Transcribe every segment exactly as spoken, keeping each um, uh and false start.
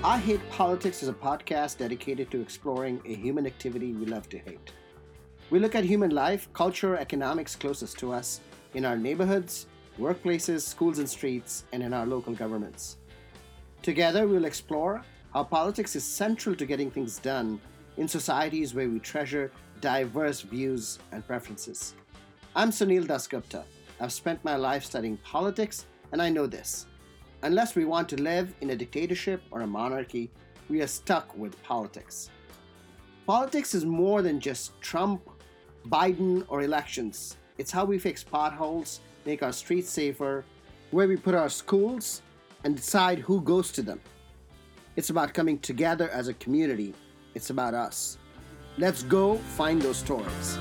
I Hate Politics is a podcast dedicated to exploring a human activity we love to hate. We look at human life, culture, economics closest to us in our neighborhoods, workplaces, schools and streets, and in our local governments. Together, we'll explore how politics is central to getting things done in societies where we treasure diverse views and preferences. I'm Sunil Dasgupta. I've spent my life studying politics, and I know this. Unless we want to live in a dictatorship or a monarchy, we are stuck with politics. Politics is more than just Trump, Biden, or elections. It's how we fix potholes, make our streets safer, where we put our schools, and decide who goes to them. It's about coming together as a community. It's about us. Let's go find those stories.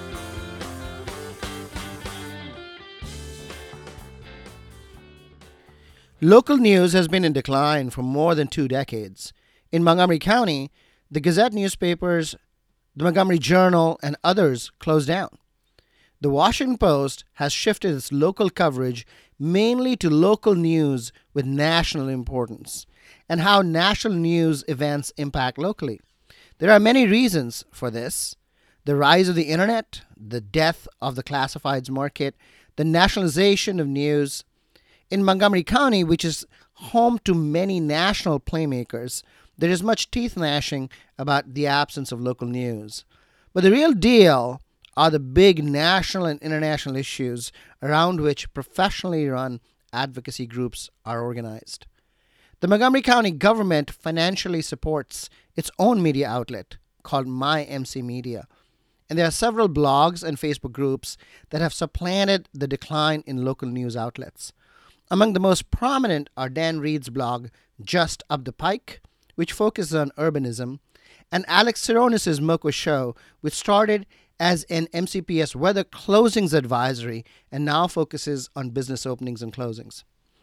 Local news has been in decline for more than two decades. In Montgomery County, the Gazette newspapers, the Montgomery Journal, and others closed down. The Washington Post has shifted its local coverage mainly to local news with national importance and how national news events impact locally. There are many reasons for this. The rise of the internet, the death of the classifieds market, the nationalization of news. In Montgomery County, which is home to many national playmakers, there is much teeth gnashing about the absence of local news. But the real deal are the big national and international issues around which professionally run advocacy groups are organized. The Montgomery County government financially supports its own media outlet called My M C Media, and there are several blogs and Facebook groups that have supplanted the decline in local news outlets. Among the most prominent are Dan Reed's blog, Just Up the Pike, which focuses on urbanism, and Alex Sironis' Moco Show, which started as an M C P S weather closings advisory and now focuses on business openings and closings.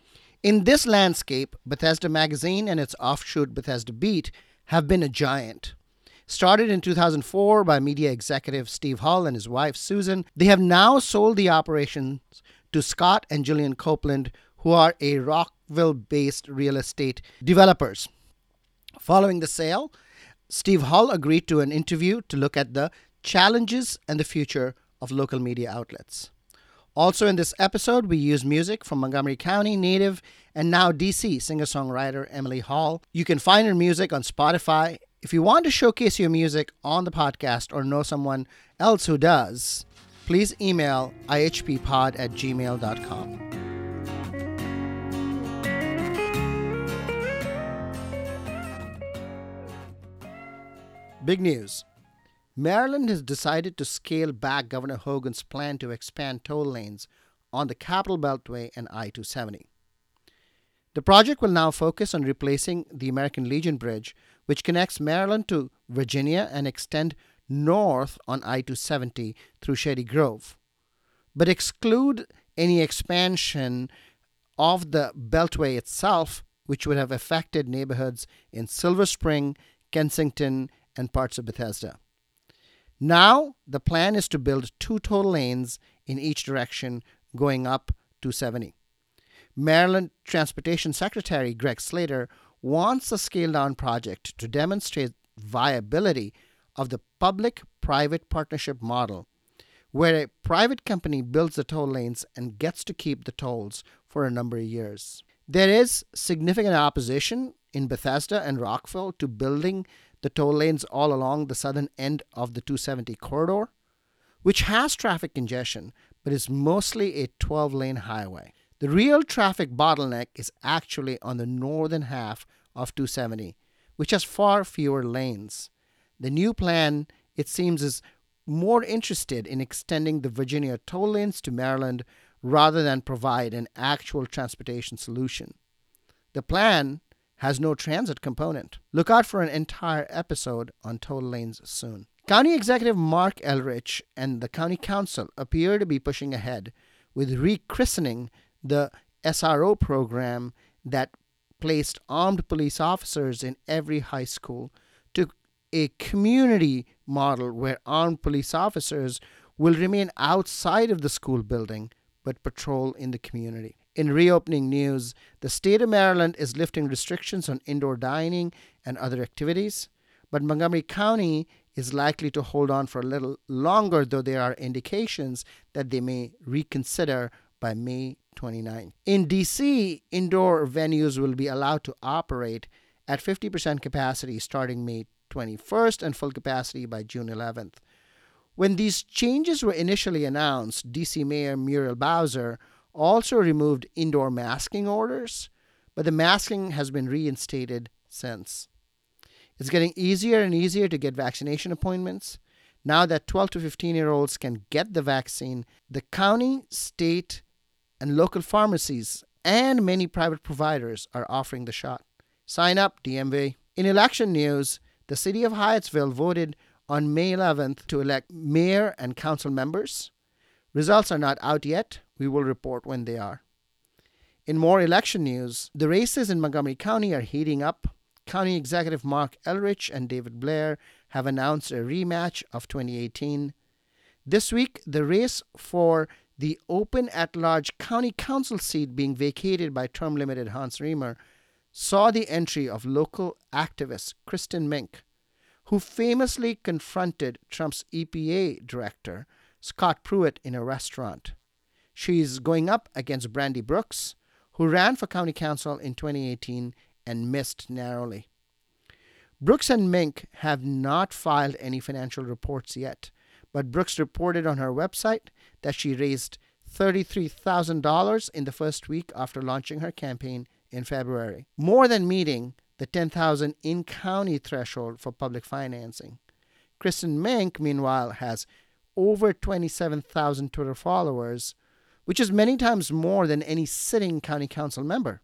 In this landscape, Bethesda Magazine and its offshoot Bethesda Beat have been a giant. Started in two thousand four by media executive Steve Hull and his wife Susan, they have now sold the operations to Scott and Jillian Copeland, who are a Rockville-based real estate developers. Following the sale, Steve Hull agreed to an interview to look at the challenges and the future of local media outlets. Also in this episode, we use music from Montgomery County native and now D C singer-songwriter Emily Hall. You can find her music on Spotify. If you want to showcase your music on the podcast or know someone else who does, please email i h p pod at gmail dot com. Big news. Maryland has decided to scale back Governor Hogan's plan to expand toll lanes on the Capital Beltway and I two seventy. The project will now focus on replacing the American Legion Bridge, which connects Maryland to Virginia and extend north on I two seventy through Shady Grove, but exclude any expansion of the Beltway itself, which would have affected neighborhoods in Silver Spring, Kensington, and parts of Bethesda. Now, the plan is to build two toll lanes in each direction going up two seventy. Maryland Transportation Secretary Greg Slater wants a scaled-down project to demonstrate viability of the public-private partnership model, where a private company builds the toll lanes and gets to keep the tolls for a number of years. There is significant opposition in Bethesda and Rockville to building the toll lanes all along the southern end of the two seventy corridor, which has traffic congestion, but is mostly a twelve-lane highway. The real traffic bottleneck is actually on the northern half of two seventy, which has far fewer lanes. The new plan, it seems, is more interested in extending the Virginia toll lanes to Maryland rather than provide an actual transportation solution. The plan has no transit component. Look out for an entire episode on toll lanes soon. County Executive Mark Elrich and the County Council appear to be pushing ahead with rechristening the S R O program that placed armed police officers in every high school to a community model where armed police officers will remain outside of the school building but patrol in the community. In reopening news, the state of Maryland is lifting restrictions on indoor dining and other activities, but Montgomery County is likely to hold on for a little longer, though there are indications that they may reconsider by May twenty-ninth. In D C, indoor venues will be allowed to operate at fifty percent capacity starting May twenty-first and full capacity by June eleventh. When these changes were initially announced, D C Mayor Muriel Bowser also removed indoor masking orders, but the masking has been reinstated since. It's getting easier and easier to get vaccination appointments. Now that twelve to fifteen-year-olds can get the vaccine, the county, state, and local pharmacies and many private providers are offering the shot. Sign up, D M V. In election news, the city of Hyattsville voted on May eleventh to elect mayor and council members. Results are not out yet. We will report when they are. In more election news, the races in Montgomery County are heating up. County Executive Mark Elrich and David Blair have announced a rematch of twenty eighteen. This week, the race for the open at-large county council seat being vacated by term-limited Hans Riemer saw the entry of local activist Kristen Mink, who famously confronted Trump's E P A director, Scott Pruitt, in a restaurant. She's going up against Brandy Brooks, who ran for county council in twenty eighteen and missed narrowly. Brooks and Mink have not filed any financial reports yet, but Brooks reported on her website that she raised thirty-three thousand dollars in the first week after launching her campaign in February, more than meeting the ten thousand dollars in-county threshold for public financing. Kristen Mink, meanwhile, has over twenty-seven thousand Twitter followers, which is many times more than any sitting county council member.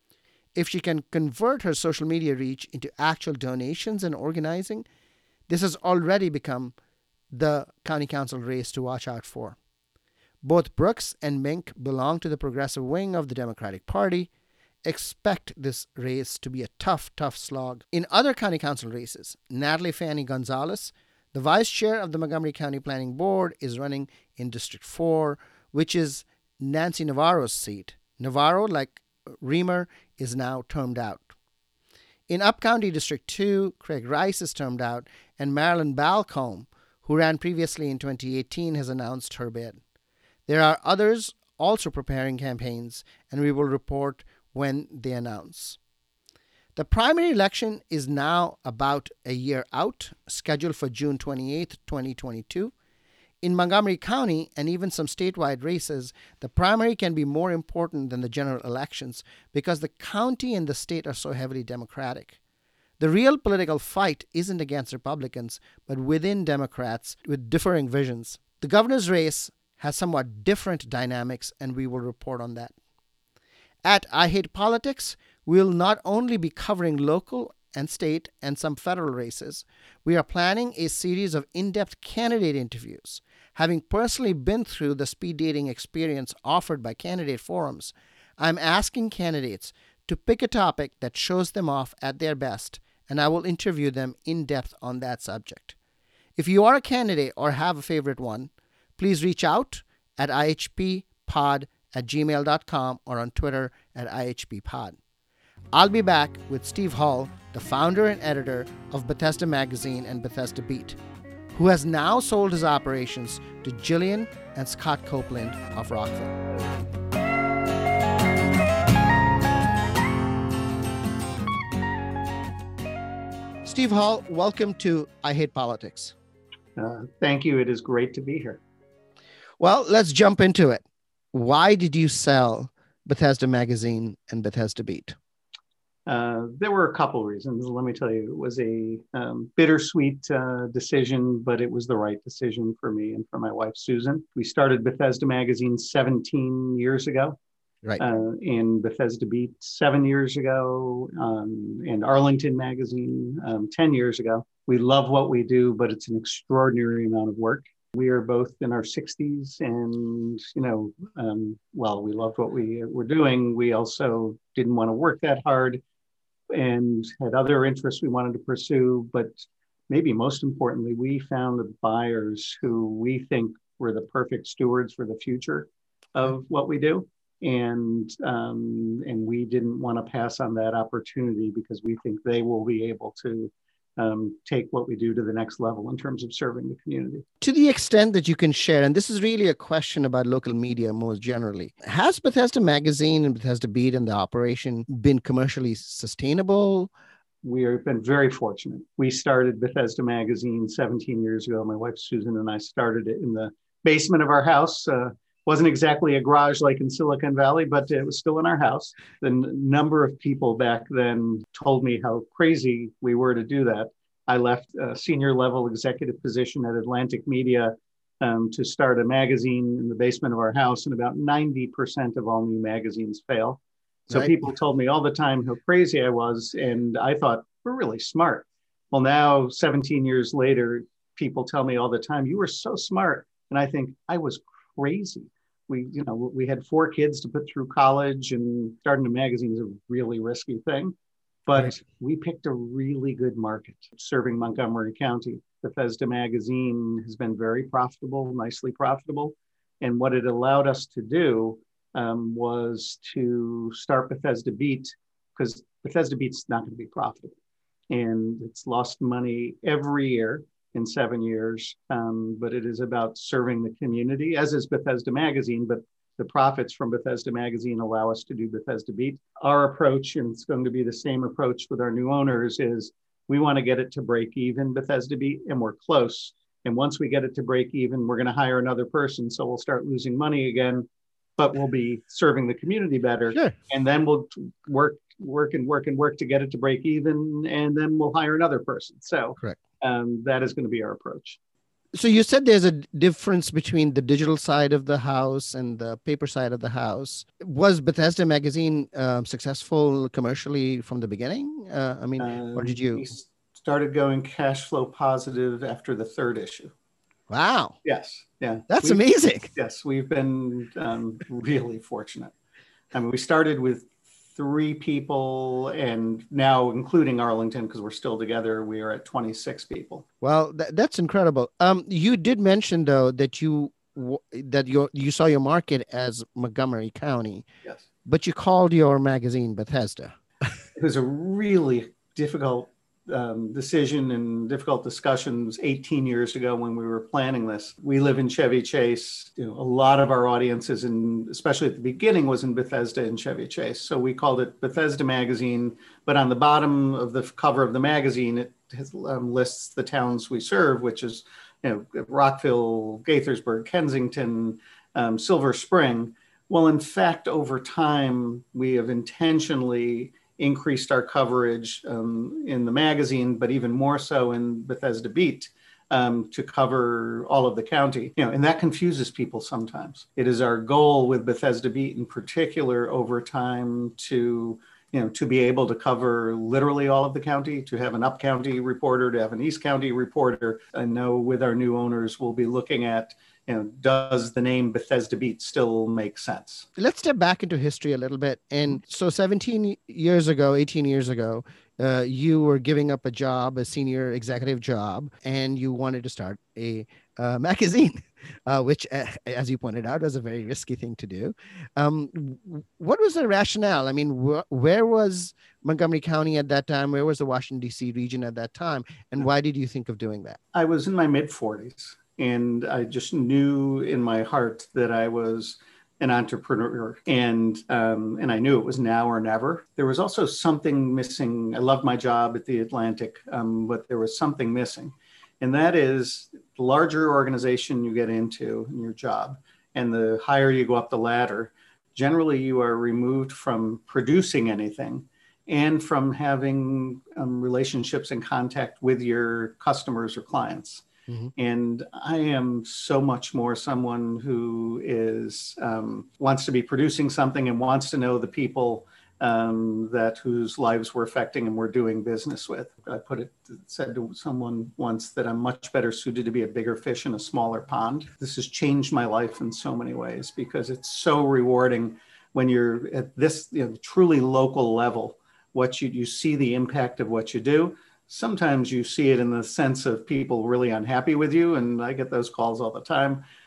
If she can convert her social media reach into actual donations and organizing, this has already become the county council race to watch out for. Both Brooks and Mink belong to the progressive wing of the Democratic Party. Expect this race to be a tough, tough slog. In other county council races, Natalie Fanny Gonzalez, the vice chair of the Montgomery County Planning Board, is running in District four, which is Nancy Navarro's seat. Navarro, like Riemer, is now termed out. In Up-County District two, Craig Rice is termed out, and Marilyn Balcombe, who ran previously in twenty eighteen, has announced her bid. There are others also preparing campaigns, and we will report when they announce. The primary election is now about a year out, scheduled for June twenty-eighth, twenty twenty-two. In Montgomery County and even some statewide races, the primary can be more important than the general elections because the county and the state are so heavily Democratic. The real political fight isn't against Republicans, but within Democrats with differing visions. The governor's race has somewhat different dynamics, and we will report on that. At I Hate Politics, we'll not only be covering local and state and some federal races, we are planning a series of in-depth candidate interviews. Having personally been through the speed dating experience offered by candidate forums, I'm asking candidates to pick a topic that shows them off at their best, and I will interview them in depth on that subject. If you are a candidate or have a favorite one, please reach out at I H P pod at gmail dot com or on Twitter at I H P pod. I'll be back with Steve Hull, the founder and editor of Bethesda Magazine and Bethesda Beat, who has now sold his operations to Jillian and Scott Copeland of Rockville. Steve Hull, welcome to I Hate Politics. Uh, thank you. It is great to be here. Well, let's jump into it. Why did you sell Bethesda Magazine and Bethesda Beat? Uh, there were a couple reasons. Let me tell you, it was a um, bittersweet uh, decision, but it was the right decision for me and for my wife, Susan. We started Bethesda Magazine seventeen years ago. Right. Uh, and Bethesda Beat seven years ago, um, and Arlington Magazine um, ten years ago. We love what we do, but it's an extraordinary amount of work. We are both in our sixties and, you know, um, well, we loved what we were doing. We also didn't want to work that hard and had other interests we wanted to pursue. But maybe most importantly, we found the buyers who we think were the perfect stewards for the future of what we do. And um, and we didn't want to pass on that opportunity because we think they will be able to um, take what we do to the next level in terms of serving the community. To the extent that you can share, and this is really a question about local media more generally, has Bethesda Magazine and Bethesda Beat and the operation been commercially sustainable? We have been very fortunate. We started Bethesda Magazine seventeen years ago. My wife, Susan, and I started it in the basement of our house. Uh, wasn't exactly a garage like in Silicon Valley, but it was still in our house. The n- number of people back then told me how crazy we were to do that. I left a senior level executive position at Atlantic Media um, to start a magazine in the basement of our house, and about ninety percent of all new magazines fail. So Right. people told me all the time how crazy I was, and I thought, we're really smart. Well, now, seventeen years later, people tell me all the time, you were so smart. And I think I was crazy. We, you know, we had four kids to put through college, and starting a magazine is a really risky thing. But Right. we picked a really good market serving Montgomery County. Bethesda Magazine has been very profitable, nicely profitable. And what it allowed us to do um, was to start Bethesda Beat, because Bethesda Beat's not going to be profitable. And it's lost money every year in seven years, um, but it is about serving the community, as is Bethesda Magazine, but the profits from Bethesda Magazine allow us to do Bethesda Beat. Our approach, and it's going to be the same approach with our new owners, is we want to get it to break even, Bethesda Beat, and we're close. And once we get it to break even, we're going to hire another person. So we'll start losing money again, but we'll be serving the community better. Sure. And then we'll work, work and work and work to get it to break even. And then we'll hire another person. So Correct. um, that is going to be our approach. So you said there's a difference between the digital side of the house and the paper side of the house. Was Bethesda Magazine um, successful commercially from the beginning? Uh, I mean, Um, or did you? We started going cash flow positive after the third issue. Wow. Yes. Yeah. That's We've, amazing. Yes. We've been um, really fortunate. I mean, we started with three people, and now, including Arlington, because we're still together, we are at twenty-six people. Well, th- that's incredible. Um, you did mention though that you w- that you you saw your market as Montgomery County, Yes. but you called your magazine Bethesda. It was a really difficult um, decision and difficult discussions eighteen years ago when we were planning this. We live in Chevy Chase. You know, a lot of our audiences, and especially at the beginning, was in Bethesda and Chevy Chase. So we called it Bethesda Magazine. But on the bottom of the cover of the magazine, it has, um, lists the towns we serve, which is, you know, Rockville, Gaithersburg, Kensington, um, Silver Spring. Well, in fact, over time, we have intentionally increased our coverage um, in the magazine, but even more so in Bethesda Beat, um, to cover all of the county. You know, and that confuses people sometimes. It is our goal with Bethesda Beat in particular over time to, you know, to be able to cover literally all of the county, to have an up county reporter, to have an east county reporter. I know with our new owners, we'll be looking at, you know, does the name Bethesda Beat still make sense? Let's step back into history a little bit. And so seventeen years ago, eighteen years ago, uh, you were giving up a job, a senior executive job, and you wanted to start a uh, magazine, uh, which, uh, as you pointed out, was a very risky thing to do. Um, what was the rationale? I mean, wh- where was Montgomery County at that time? Where was the Washington, D C region at that time? And why did you think of doing that? I was in my mid forties. And I just knew in my heart that I was an entrepreneur, and um, and I knew it was now or never. There was also something missing. I loved my job at the Atlantic, um, but there was something missing, and that is the larger organization you get into in your job, and the higher you go up the ladder, generally you are removed from producing anything and from having um, relationships and contact with your customers or clients. Mm-hmm. And I am so much more someone who is um, wants to be producing something and wants to know the people um, that whose lives we're affecting and we're doing business with. I put it said to someone once that I'm much better suited to be a bigger fish in a smaller pond. This has changed my life in so many ways because it's so rewarding when you're at this, you know, truly local level. What you you see the impact of what you do. Sometimes you see it in the sense of people really unhappy with you, and I get those calls all the time.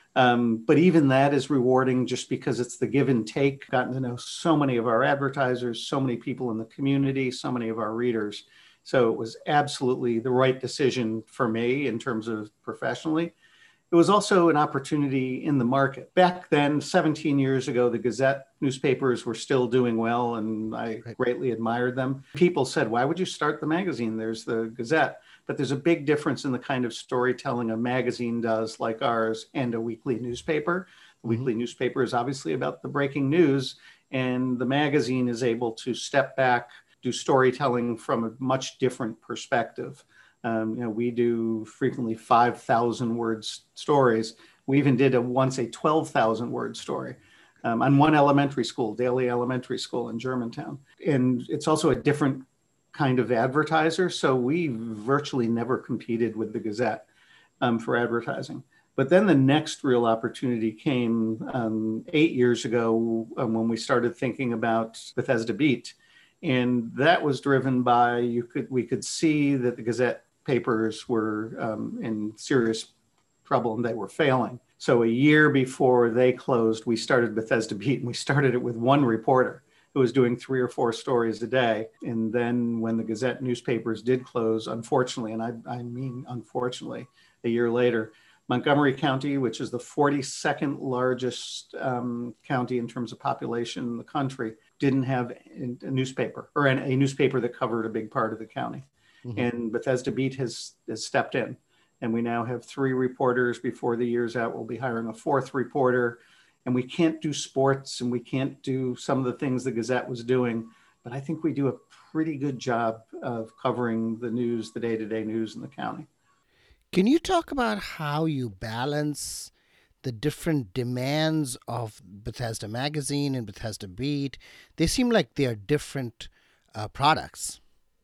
Um, but even that is rewarding just because it's the give and take. Gotten to know so many of our advertisers, so many people in the community, so many of our readers. So it was absolutely the right decision for me in terms of professionally. It was also an opportunity in the market. Back then, seventeen years ago, the Gazette newspapers were still doing well, and I Right. greatly admired them. People said, why would you start the magazine? There's the Gazette. But there's a big difference in the kind of storytelling a magazine does, like ours, and a weekly newspaper. The Mm-hmm. weekly newspaper is obviously about the breaking news, and the magazine is able to step back, do storytelling from a much different perspective. Um, you know, we do frequently five thousand word stories. We even did a once a twelve thousand word story um, on one elementary school, Daly Elementary School in Germantown. And it's also a different kind of advertiser. So we virtually never competed with the Gazette um, for advertising. But then the next real opportunity came um, eight years ago um, when we started thinking about Bethesda Beat. And that was driven by, you could we could see that the Gazette papers were um, in serious trouble and they were failing. So a year before they closed, we started Bethesda Beat, and we started it with one reporter who was doing three or four stories a day. And then when the Gazette newspapers did close, unfortunately, and I, I mean unfortunately, a year later, Montgomery County, which is the forty-second largest um, county in terms of population in the country, didn't have a newspaper or an, a newspaper that covered a big part of the county. Mm-hmm. And Bethesda Beat has, has stepped in. And we now have three reporters. Before the year's out, we'll be hiring a fourth reporter. And we can't do sports and we can't do some of the things the Gazette was doing. But I think we do a pretty good job of covering the news, the day-to-day news in the county. Can you talk about how you balance the different demands of Bethesda Magazine and Bethesda Beat? They seem like they are different uh, products.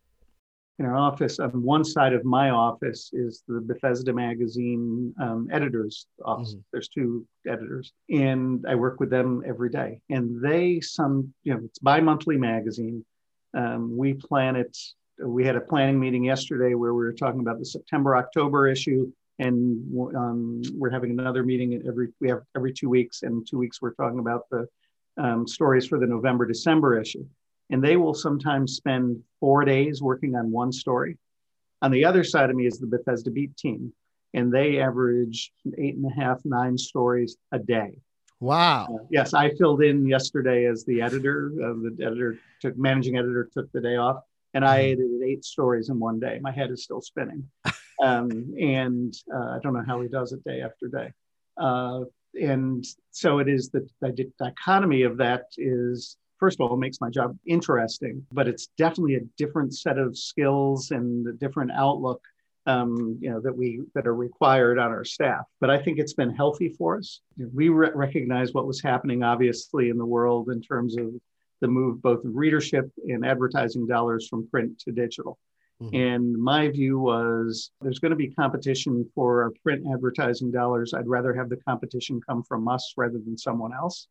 In our office, on one side of my office is the Bethesda Magazine um, editor's office. Mm-hmm. There's two editors, and I work with them every day. And they, some, you know, it's bi-monthly magazine. Um, we plan it. We had a planning meeting yesterday where we were talking about the September, October issue, and um, we're having another meeting every, we have every two weeks, and two weeks we're talking about the um, stories for the November, December issue. And they will sometimes spend four days working on one story. On the other side of me is the Bethesda Beat team, and they average eight and a half, nine stories a day. Wow. Uh, yes, I filled in yesterday as the editor. Uh, the editor took, managing editor took the day off, and I mm. edited eight stories in one day. My head is still spinning. um, and uh, I don't know how he does it day after day. Uh, and so it is that the dichotomy of that is, first of all, it makes my job interesting, but it's definitely a different set of skills and a different outlook, um, you know, that we that are required on our staff. But I think it's been healthy for us. We re- recognize what was happening, obviously, in the world in terms of the move both of readership and advertising dollars from print to digital. Mm-hmm. And my view was there's going to be competition for our print advertising dollars. I'd rather have the competition come from us rather than someone else.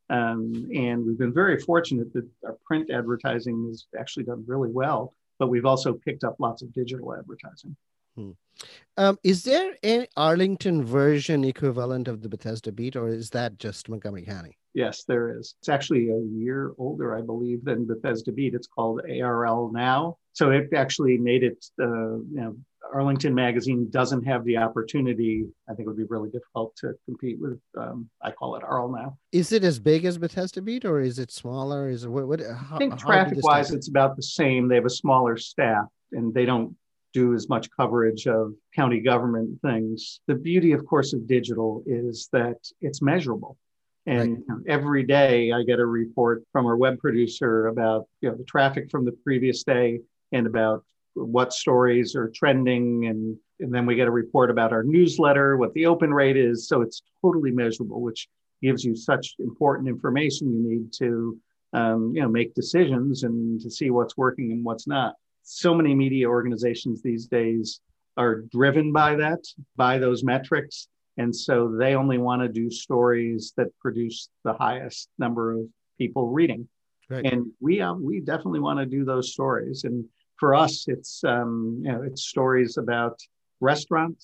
Um, and we've been very fortunate that our print advertising has actually done really well, but we've also picked up lots of digital advertising. Hmm. Um, is there an Arlington version equivalent of the Bethesda Beat, or is that just Montgomery County? Yes, there is. It's actually a year older, I believe, than Bethesda Beat. It's called A R L Now. So it actually made it, uh, you know, Arlington Magazine doesn't have the opportunity. I think it would be really difficult to compete with, um, I call it A R L Now. Is it as big as Bethesda Beat, or is it smaller? Is it what? what how, I think traffic-wise, it's about the same. They have a smaller staff, and they don't do as much coverage of county government things. The beauty, of course, of digital is that it's measurable. And right. you know, every day I get a report from our web producer about, you know, the traffic from the previous day and about what stories are trending. And, and then we get a report about our newsletter, what the open rate is. So it's totally measurable, which gives you such important information you need to, um, you know, make decisions and to see what's working and what's not. So many media organizations these days are driven by that, by those metrics. And so they only want to do stories that produce the highest number of people reading. Right. And we uh, we definitely want to do those stories. And for us, it's um, you know it's stories about restaurants,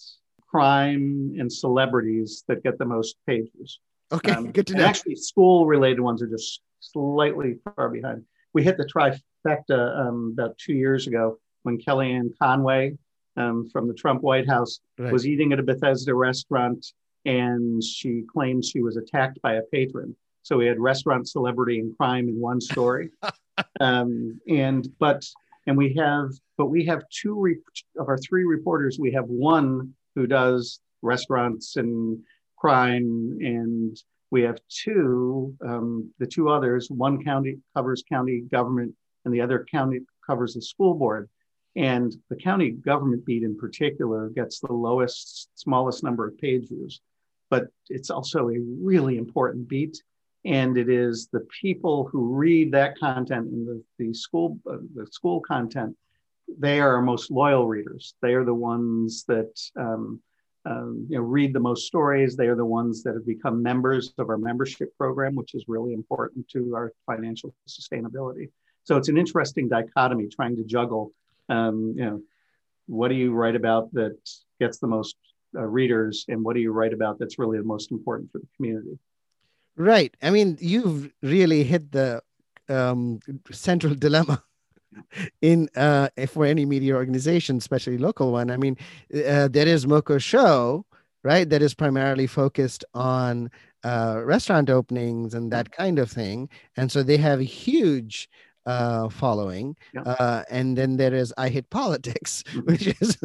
crime and celebrities that get the most page views. Okay, Um, good to and know. actually, school-related ones are just slightly far behind. We hit the trifecta um, about two years ago when Kellyanne Conway um, from the Trump White House Right. was eating at a Bethesda restaurant, and she claimed she was attacked by a patron. So we had restaurant, celebrity, and crime in one story. um, and but and we have but we have two re- of our three reporters. We have one who does restaurants and crime, and we have two, um, the two others, one county covers county government and the other county covers the school board. And the county government beat in particular gets the lowest, smallest number of page views, but it's also a really important beat. And it is the people who read that content in the, the school, uh, the school content, they are our most loyal readers. They are the ones that um, um, you know, read the most stories. They are the ones that have become members of our membership program, which is really important to our financial sustainability. So it's an interesting dichotomy trying to juggle, um, you know, what do you write about that gets the most uh, readers, and what do you write about that's really the most important for the community? Right. I mean, you've really hit the um, central dilemma in uh, for any media organization, especially local one. I mean, uh, there is Moko Show, right? That is primarily focused on uh, restaurant openings and that kind of thing. And so they have a huge uh, following. Yeah. Uh, and then there is I Hit Politics, Mhm. which is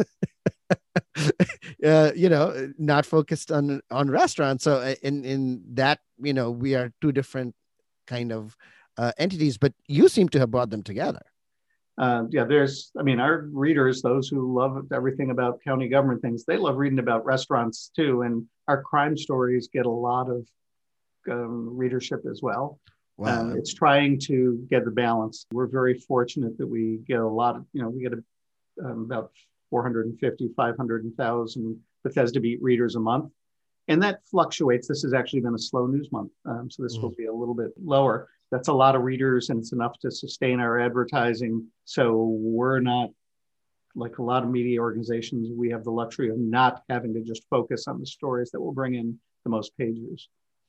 uh, you know, not focused on on restaurants. So uh, in in that, you know, we are two different kind of uh, entities, but you seem to have brought them together. Uh, yeah, there's, I mean, our readers, those who love everything about county government things, they love reading about restaurants too. And our crime stories get a lot of um, readership as well. Wow. Um, it's trying to get the balance. We're very fortunate that we get a lot of, you know, we get a, um, about four hundred fifty, five hundred thousand Bethesda Beat readers a month. And that fluctuates. This has actually been a slow news month. Um, so this mm. will be a little bit lower. That's a lot of readers, and it's enough to sustain our advertising. So we're not, like a lot of media organizations, we have the luxury of not having to just focus on the stories that will bring in the most page views.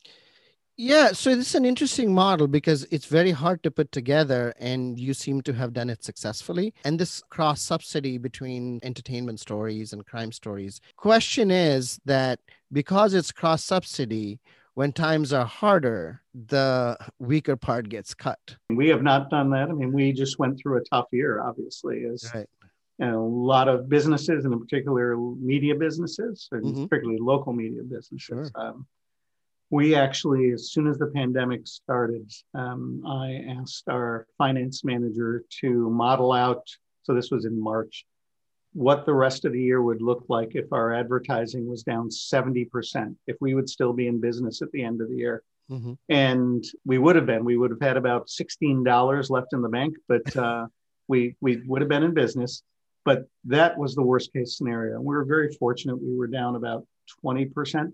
Yeah, so this is an interesting model because it's very hard to put together, and you seem to have done it successfully. And this cross subsidy between entertainment stories and crime stories. Question is that because it's cross subsidy, when times are harder, the weaker part gets cut. We have not done that. I mean, we just went through a tough year, obviously, as right. you know, a lot of businesses, and in particular media businesses, and mm-hmm. particularly local media businesses. Sure. Um, we actually, as soon as the pandemic started, um, I asked our finance manager to model out, so this was in March, what the rest of the year would look like if our advertising was down seventy percent, if we would still be in business at the end of the year. Mm-hmm. And we would have been, we would have had about sixteen dollars left in the bank, but uh, we, we would have been in business. But that was the worst case scenario. We were very fortunate. We were down about twenty percent.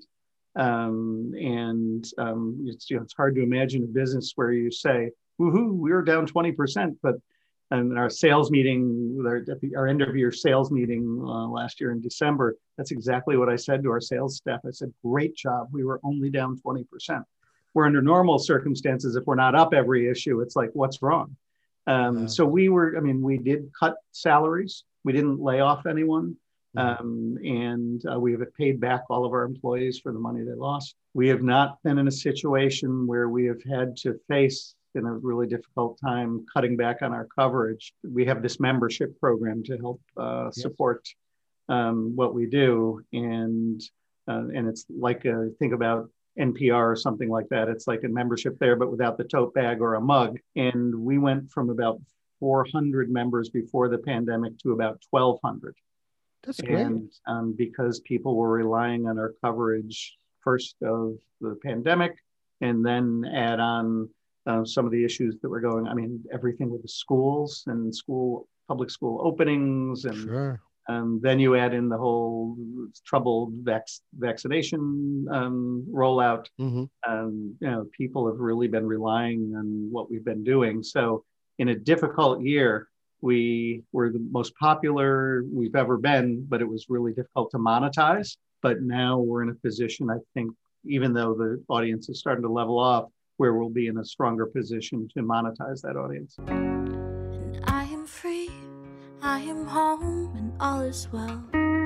Um, and um, it's, you know, it's hard to imagine a business where you say, woohoo, we were down twenty percent, but and our sales meeting, our, our end of year sales meeting uh, last year in December, that's exactly what I said to our sales staff. I said, great job. We were only down twenty percent. Where under normal circumstances, if we're not up every issue, it's like, what's wrong? Um, wow. So we were, I mean, we did cut salaries. We didn't lay off anyone. Um, and uh, we have paid back all of our employees for the money they lost. We have not been in a situation where we have had to face, in a really difficult time, cutting back on our coverage. We have this membership program to help uh, yes. support um, what we do. And uh, and it's like, a, think about N P R or something like that. It's like a membership there, but without the tote bag or a mug. And we went from about four hundred members before the pandemic to about twelve hundred. That's great. And um, because people were relying on our coverage first of the pandemic, and then add on uh, some of the issues that were going, I mean, everything with the schools and school, public school openings. And sure. um, then you add in the whole troubled vac- vaccination um, rollout. Mm-hmm. Um, you know, people have really been relying on what we've been doing. So in a difficult year, we were the most popular we've ever been, but it was really difficult to monetize. But now we're in a position, I think, even though the audience is starting to level off, where we'll be in a stronger position to monetize that audience. And I am free, I am home, and all is well.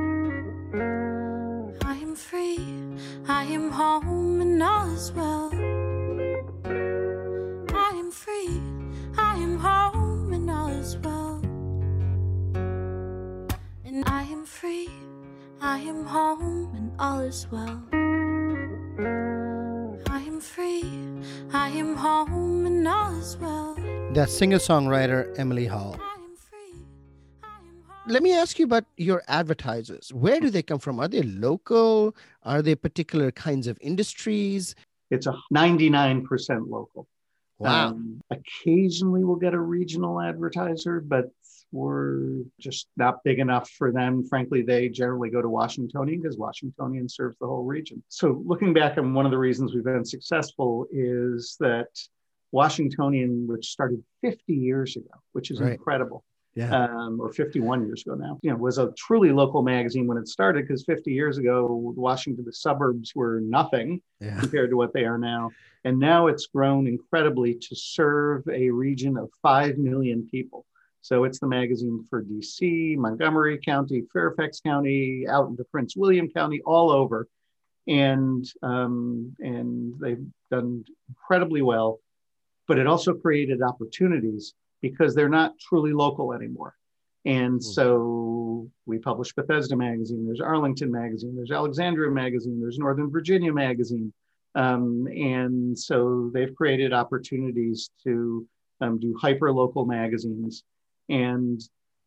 I am free, I am home, and all is well. I am free, I am home, and all is well. And I am free, I am home, and all is well. I am free, I am home, and all is well. That's singer-songwriter Emily Hall. I am free, I am home. Let me ask you about your advertisers. Where do they come from? Are they local? Are they particular kinds of industries? It's a ninety-nine percent local. Wow. Um, occasionally we'll get a regional advertiser, but we're just not big enough for them. Frankly, they generally go to Washingtonian because Washingtonian serves the whole region. So looking back on one of the reasons we've been successful is that Washingtonian, which started fifty years ago, which is Right. incredible. Yeah. Um, or fifty-one years ago now, you know, was a truly local magazine when it started, because fifty years ago, Washington, the suburbs were nothing Yeah. compared to what they are now. And now it's grown incredibly to serve a region of five million people. So it's the magazine for D C, Montgomery County, Fairfax County, out into Prince William County, all over. And, um, and they've done incredibly well, but it also created opportunities because they're not truly local anymore. And Mm. so we publish Bethesda Magazine, there's Arlington Magazine, there's Alexandria Magazine, there's Northern Virginia Magazine. Um, and so they've created opportunities to um, do hyper-local magazines. And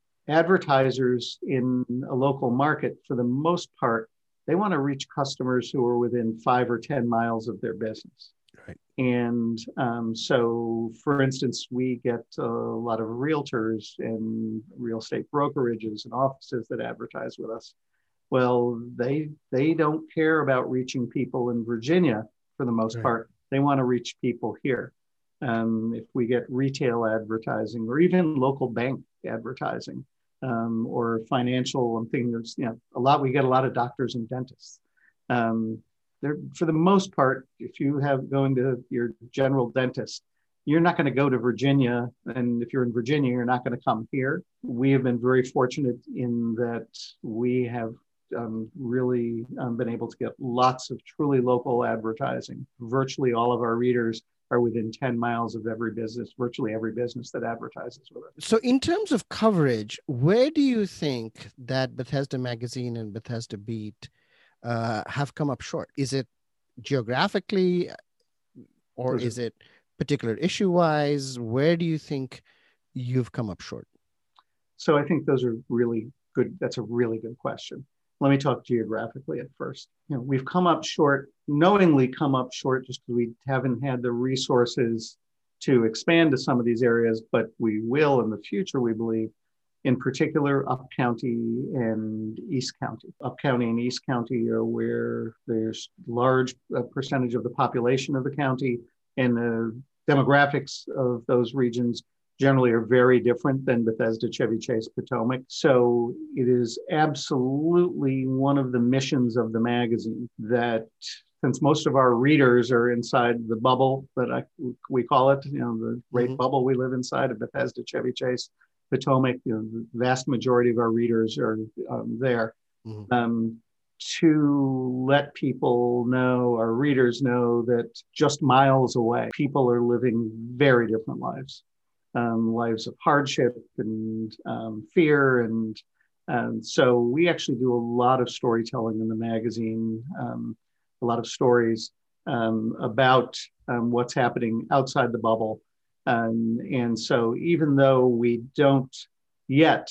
advertisers in a local market, for the most part, they want to reach customers who are within five or ten miles of their business. Right. And um, so, for instance, we get a lot of realtors and real estate brokerages and offices that advertise with us. Well, they they don't care about reaching people in Virginia for the most Right. part. They want to reach people here. Um, if we get retail advertising or even local bank advertising um, or financial, I'm thinking there's you know a lot. We get a lot of doctors and dentists. Um, they're, for the most part, if you have going to your general dentist, you're not going to go to Virginia. And if you're in Virginia, you're not going to come here. We have been very fortunate in that we have um, really um, been able to get lots of truly local advertising. Virtually all of our readers are within ten miles of every business, virtually every business that advertises with us. So in terms of coverage, where do you think that Bethesda Magazine and Bethesda Beat uh, have come up short? Is it geographically, or Those are- is it particular issue-wise? Where do you think you've come up short? So I think those are really good. That's a really good question. Let me talk geographically at first. You know, we've come up short, knowingly come up short, just because we haven't had the resources to expand to some of these areas, but we will in the future, we believe, in particular, Up County and East County. Up County and East County are where there's large uh, percentage of the population of the county, and the demographics of those regions generally are very different than Bethesda, Chevy Chase, Potomac. So it is absolutely one of the missions of the magazine that, since most of our readers are inside the bubble that I, we call it, you know, the great Mhm. bubble we live inside of Bethesda, Chevy Chase, Potomac, you know, the vast majority of our readers are um, there. Mhm. Um, to let people know, our readers know, that just miles away, people are living very different lives. Um, lives of hardship and um, fear. And, and so we actually do a lot of storytelling in the magazine, um, a lot of stories um, about um, what's happening outside the bubble. Um, and so even though we don't yet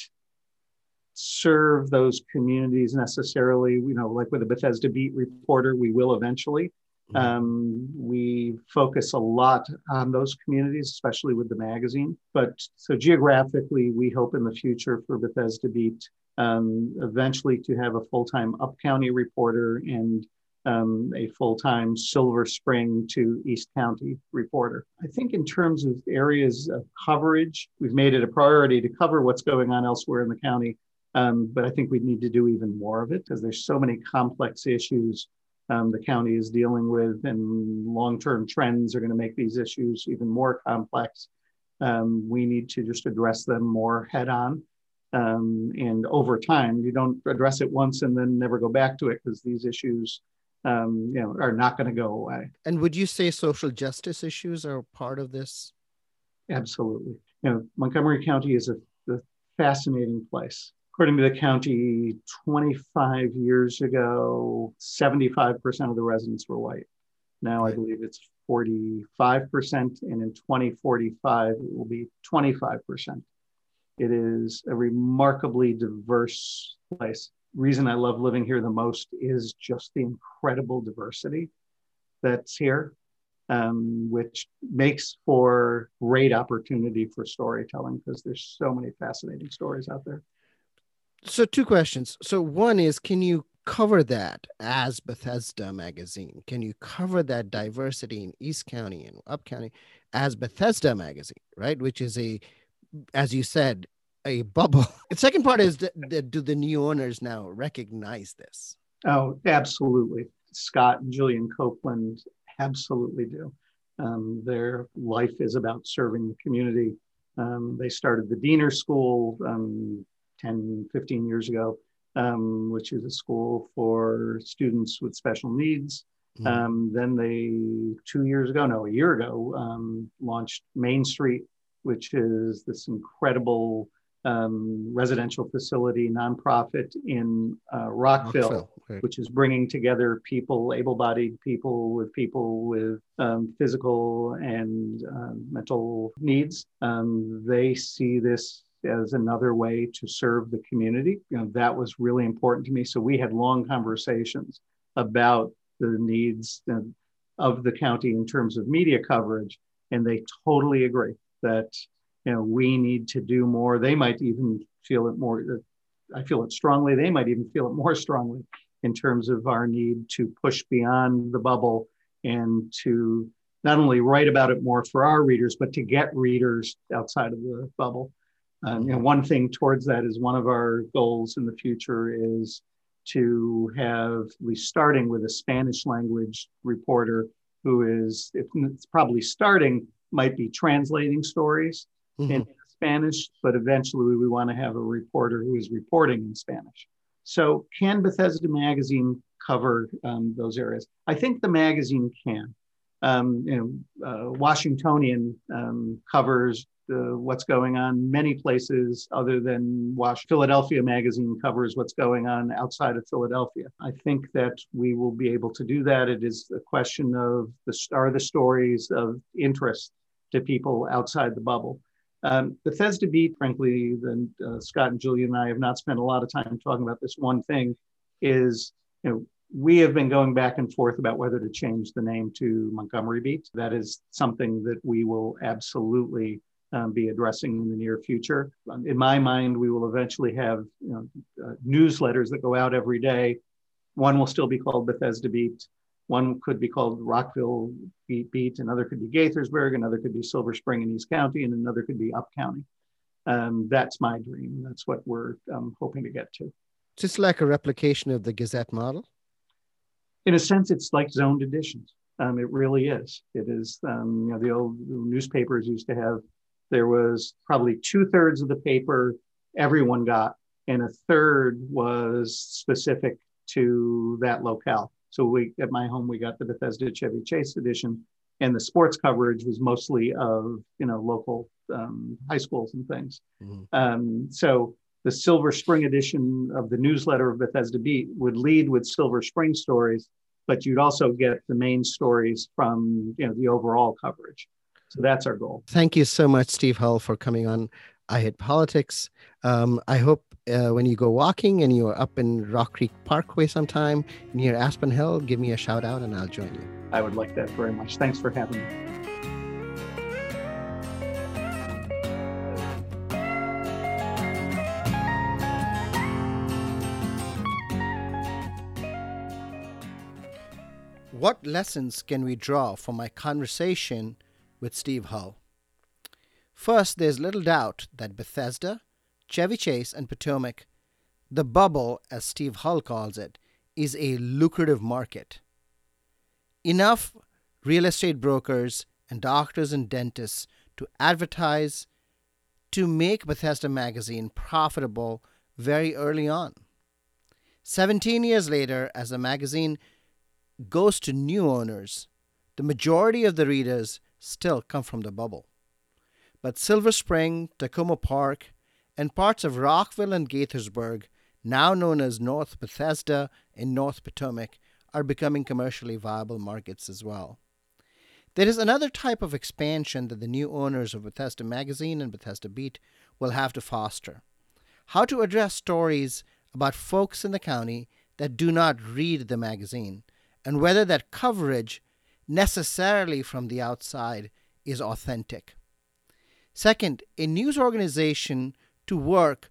serve those communities necessarily, you know, like with the Bethesda Beat reporter, we will eventually. Um, we focus a lot on those communities, especially with the magazine. But so geographically, we hope in the future for Bethesda Beat um, eventually to have a full-time Up County reporter and um, a full-time Silver Spring to East County reporter. I think in terms of areas of coverage, we've made it a priority to cover what's going on elsewhere in the county. Um, but I think we need to do even more of it because there's so many complex issues um, the county is dealing with, and long-term trends are going to make these issues even more complex. Um, we need to just address them more head-on. Um, and over time, you don't address it once and then never go back to it because these issues um, you know, are not going to go away. And would you say social justice issues are part of this? Absolutely. You know, Montgomery County is a, a fascinating place. According to the county, twenty-five years ago, seventy-five percent of the residents were white. Now I believe it's forty-five percent, and in twenty forty-five, it will be twenty-five percent. It is a remarkably diverse place. Reason I love living here the most is just the incredible diversity that's here, um, which makes for great opportunity for storytelling because there's so many fascinating stories out there. So two questions. So one is, can you cover that as Bethesda Magazine? Can you cover that diversity in East County and Up County as Bethesda Magazine, right? Which is a, as you said, a bubble. The second part is, that, that do the new owners now recognize this? Oh, absolutely. Scott and Julian Copeland absolutely do. Um, their life is about serving the community. Um, they started the Diener School um, ten, fifteen years ago, um, which is a school for students with special needs. Mm-hmm. Um, then they, two years ago, no, a year ago, um, launched Main Street, which is this incredible um, residential facility, nonprofit in uh, Rockville, Rockville right. which is bringing together people, able-bodied people with people with um, physical and uh, mental needs. Um, they see this as another way to serve the community. You know, that was really important to me. So we had long conversations about the needs of the county in terms of media coverage, and they totally agree that, you know, we need to do more. They might even feel it more, I feel it strongly, they might even feel it more strongly in terms of our need to push beyond the bubble and to not only write about it more for our readers, but to get readers outside of the bubble. Um, you know, one thing towards that is one of our goals in the future is to have, at least starting with a Spanish language reporter who is, if it's probably starting, might be translating stories mm-hmm. in Spanish, but eventually we want to have a reporter who is reporting in Spanish. So can Bethesda Magazine cover um, those areas? I think the magazine can. Um, you know, uh, Washingtonian um, covers Uh, what's going on many places other than Wash. Philadelphia Magazine covers what's going on outside of Philadelphia. I think that we will be able to do that. It is a question of the are the stories of interest to people outside the bubble. Um, Bethesda Beat, frankly, then uh, Scott and Julia and I have not spent a lot of time talking about this one thing. Is you know we have been going back and forth about whether to change the name to Montgomery Beat. That is something that we will absolutely Um, be addressing in the near future. In my mind, we will eventually have you know, uh, newsletters that go out every day. One will still be called Bethesda Beat. One could be called Rockville Beat, Beat. Another could be Gaithersburg. Another could be Silver Spring and East County. And another could be Up County. Um, that's my dream. That's what we're um, hoping to get to. Just like a replication of the Gazette model? In a sense, it's like zoned editions. Um, it really is. It is, um, you know, the old newspapers used to have There was probably two thirds of the paper everyone got, and a third was specific to that locale. So we, at my home, we got the Bethesda Chevy Chase edition, and the sports coverage was mostly of, you know, local um, high schools and things. Mm-hmm. Um, so the Silver Spring edition of the newsletter of Bethesda Beat would lead with Silver Spring stories, but you'd also get the main stories from, you know, the overall coverage. So that's our goal. Thank you so much, Steve Hull, for coming on I Hate Politics. Um, I hope uh, when you go walking and you're up in Rock Creek Parkway sometime near Aspen Hill, give me a shout out and I'll join you. I would like that very much. Thanks for having me. What lessons can we draw from my conversation with Steve Hull? First, there's little doubt that Bethesda, Chevy Chase, and Potomac The bubble, as Steve Hull calls it, is a lucrative market. Enough real estate brokers and doctors and dentists to advertise to make Bethesda Magazine profitable very early on. seventeen years later, as the magazine goes to new owners, the majority of the readers still come from the bubble. But Silver Spring, Tacoma Park, and parts of Rockville and Gaithersburg, now known as North Bethesda and North Potomac, are becoming commercially viable markets as well. There is another type of expansion that the new owners of Bethesda Magazine and Bethesda Beat will have to foster. How to address stories about folks in the county that do not read the magazine, and whether that coverage necessarily from the outside is authentic. Second, a news organization to work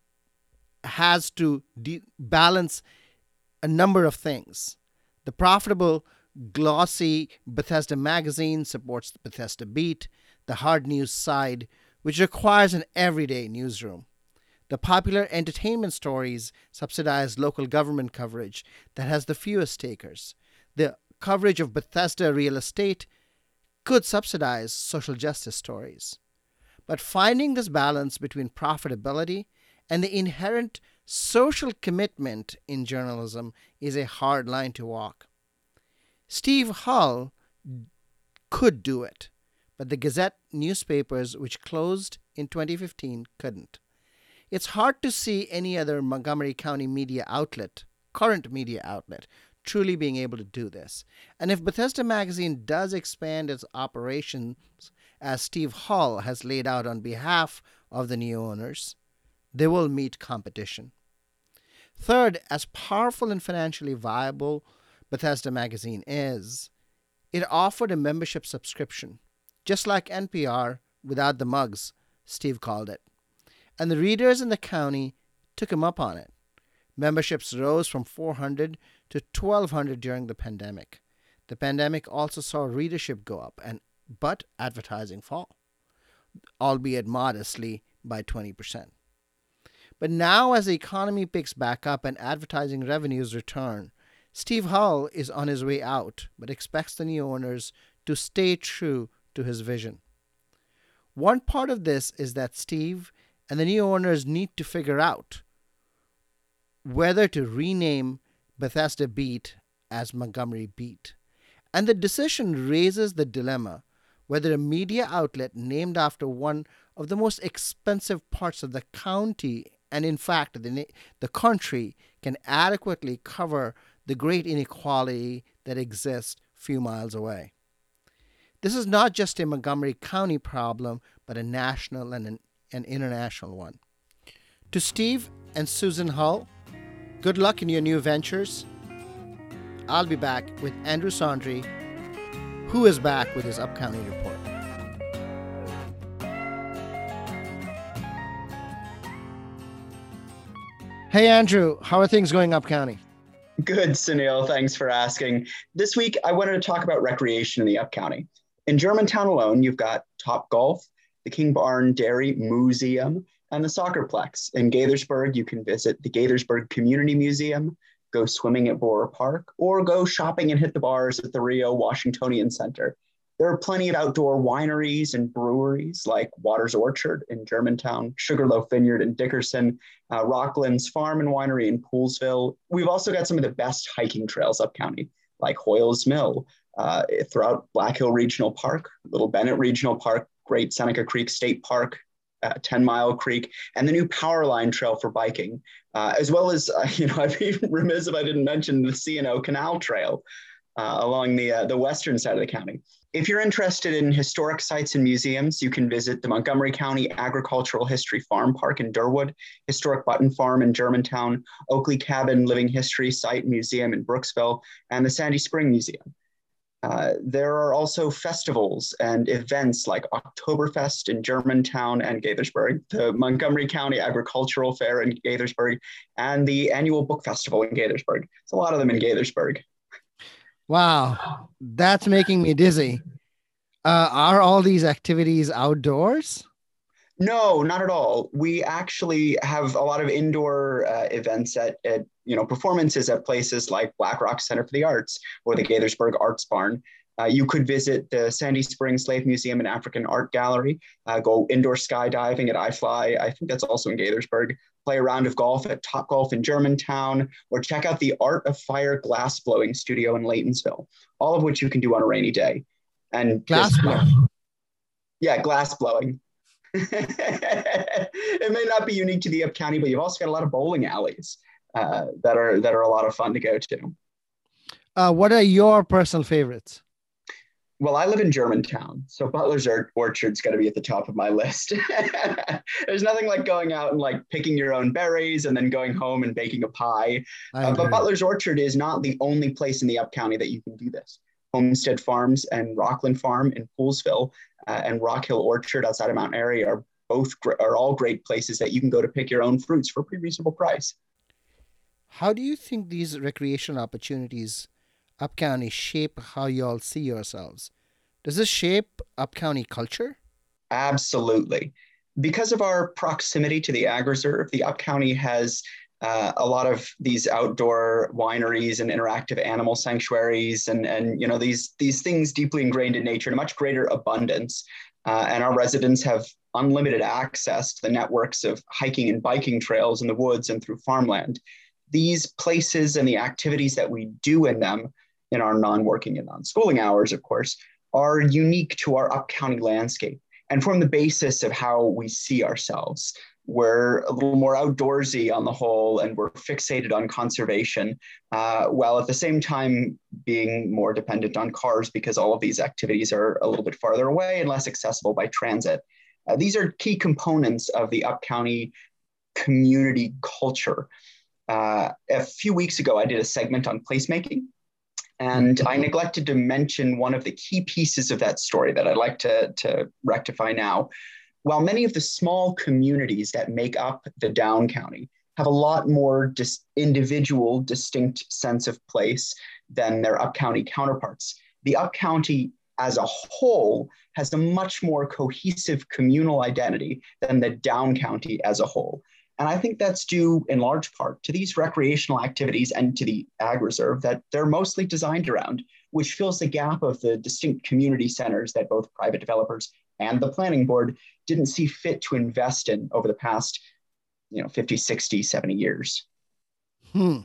has to de- balance a number of things. The profitable, glossy Bethesda Magazine supports the Bethesda Beat, the hard news side, which requires an everyday newsroom. The popular entertainment stories subsidize local government coverage that has the fewest takers. The coverage of Bethesda real estate could subsidize social justice stories. But finding this balance between profitability and the inherent social commitment in journalism is a hard line to walk. Steve Hull could do it, but the Gazette newspapers, which closed in twenty fifteen, couldn't. It's hard to see any other Montgomery County media outlet, current media outlet, truly being able to do this. And if Bethesda Magazine does expand its operations, as Steve Hull has laid out on behalf of the new owners, they will meet competition. Third, as powerful and financially viable Bethesda Magazine is, it offered a membership subscription, just like N P R without the mugs, Steve called it. And the readers in the county took him up on it. Memberships rose from four hundred to twelve hundred during the pandemic. The pandemic also saw readership go up, and but advertising fall, albeit modestly by twenty percent. But now, as the economy picks back up and advertising revenues return, Steve Hull is on his way out, but expects the new owners to stay true to his vision. One part of this is that Steve and the new owners need to figure out whether to rename Bethesda Beat as Montgomery Beat. And the decision raises the dilemma whether a media outlet named after one of the most expensive parts of the county, and in fact the, the country, can adequately cover the great inequality that exists a few miles away. This is not just a Montgomery County problem, but a national and an, an international one. To Steve and Susan Hull, good luck in your new ventures. I'll be back with Andrew Sondry, who is back with his Up-County report. Hey, Andrew, how are things going Up-County? Good, Sunil. Thanks for asking. This week, I wanted to talk about recreation in the Up-County. In Germantown alone, you've got Top Golf, the King Barn Dairy Museum, and the Soccerplex. In Gaithersburg, you can visit the Gaithersburg Community Museum, go swimming at Bora Park, or go shopping and hit the bars at the Rio Washingtonian Center. There are plenty of outdoor wineries and breweries like Waters Orchard in Germantown, Sugarloaf Vineyard in Dickerson, uh, Rockland's Farm and Winery in Poolesville. We've also got some of the best hiking trails up-county, like Hoyle's Mill, uh, throughout Black Hill Regional Park, Little Bennett Regional Park, Great Seneca Creek State Park, uh, Ten Mile Creek, and the new Power Line Trail for biking, uh, as well as, uh, you know, I'd be remiss if I didn't mention the C and O Canal Trail uh, along the, uh, the western side of the county. If you're interested in historic sites and museums, you can visit the Montgomery County Agricultural History Farm Park in Durwood, Historic Button Farm in Germantown, Oakley Cabin Living History Site Museum in Brooksville, and the Sandy Spring Museum. Uh, there are also festivals and events like Oktoberfest in Germantown and Gaithersburg, the Montgomery County Agricultural Fair in Gaithersburg, and the annual book festival in Gaithersburg. There's a lot of them in Gaithersburg. Wow, that's making me dizzy. Uh, are all these activities outdoors? No, not at all. We actually have a lot of indoor uh, events at, at, you know, performances at places like Black Rock Center for the Arts or the Gaithersburg Arts Barn. Uh, you could visit the Sandy Springs Slave Museum and African Art Gallery, uh, go indoor skydiving at iFly. I think that's also in Gaithersburg. Play a round of golf at Top Golf in Germantown, or check out the Art of Fire glass blowing studio in Laytonsville, all of which you can do on a rainy day. And Glass just, blowing. Yeah, glass blowing. It may not be unique to the Up County, but you've also got a lot of bowling alleys uh, that are that are a lot of fun to go to. Uh, what are your personal favorites? Well, I live in Germantown, so Butler's Orchard's got to be at the top of my list. There's nothing like going out and like picking your own berries and then going home and baking a pie. Uh, but Butler's Orchard is not the only place in the Up County that you can do this. Homestead Farms and Rockland Farm in Poolesville uh, and Rock Hill Orchard outside of Mount Airy are both gr- are all great places that you can go to pick your own fruits for a pretty reasonable price. How do you think these recreational opportunities Up County shape how you all see yourselves? Does this shape Up County culture? Absolutely. Because of our proximity to the Ag Reserve, the Up County has uh, a lot of these outdoor wineries and interactive animal sanctuaries, and and you know these these things deeply ingrained in nature in a much greater abundance. Uh, and our residents have unlimited access to the networks of hiking and biking trails in the woods and through farmland. These places and the activities that we do in them, in our non-working and non-schooling hours, of course, are unique to our Up County landscape and form the basis of how we see ourselves. We're a little more outdoorsy on the whole, and we're fixated on conservation, uh, while at the same time being more dependent on cars because all of these activities are a little bit farther away and less accessible by transit. Uh, these are key components of the Up County community culture. Uh, a few weeks ago, I did a segment on placemaking, and I neglected to mention one of the key pieces of that story that I'd like to, to rectify now. While many of the small communities that make up the Down County have a lot more dis- individual, distinct sense of place than their Up County counterparts, the Up County as a whole has a much more cohesive communal identity than the Down County as a whole. And I think that's due in large part to these recreational activities and to the Ag Reserve that they're mostly designed around, which fills the gap of the distinct community centers that both private developers and the planning board didn't see fit to invest in over the past, you know, fifty, sixty, seventy years. Hmm.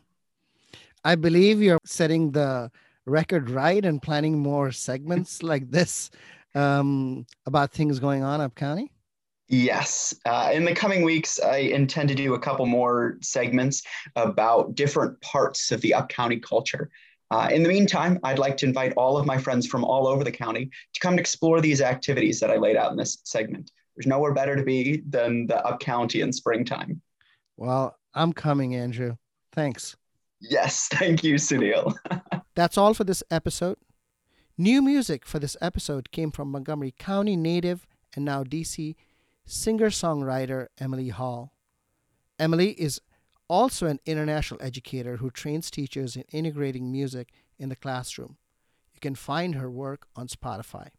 I believe you're setting the record right and planning more segments like this um, about things going on Up County. Yes. Uh, in the coming weeks, I intend to do a couple more segments about different parts of the Up County culture. Uh, in the meantime, I'd like to invite all of my friends from all over the county to come and explore these activities that I laid out in this segment. There's nowhere better to be than the Up County in springtime. Well, I'm coming, Andrew. Thanks. Yes, thank you, Sunil. That's all for this episode. New music for this episode came from Montgomery County native and now D C singer-songwriter Emily Hall. Emily is also an international educator who trains teachers in integrating music in the classroom. You can find her work on Spotify.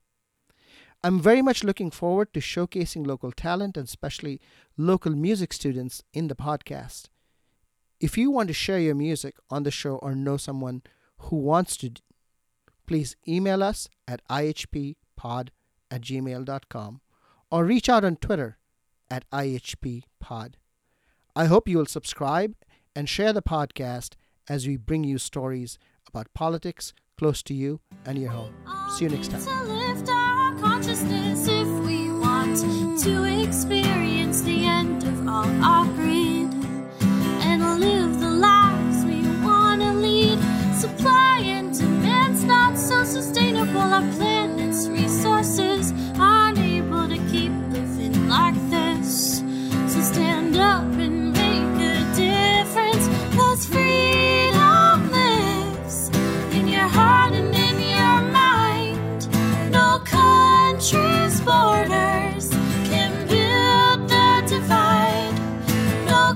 I'm very much looking forward to showcasing local talent and especially local music students in the podcast. If you want to share your music on the show or know someone who wants to, please email us at i h p pod at gmail dot com or reach out on Twitter at i h p pod. I hope you will subscribe and share the podcast as we bring you stories about politics close to you and your home. See you next time. To lift our consciousness if we want to experience the end of all our greed and live the lives we want to lead. Supply and demand's not so sustainable. Our planet's resources aren't able to keep living like this. So stand up and make a difference, 'cause freedom lives in your heart and in your mind. No country's borders can build the divide. No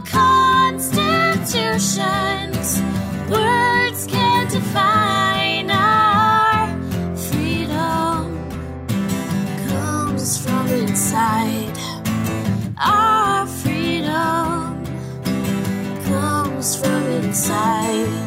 constitution's words can define our freedom. Comes from inside. Our freedom comes from inside.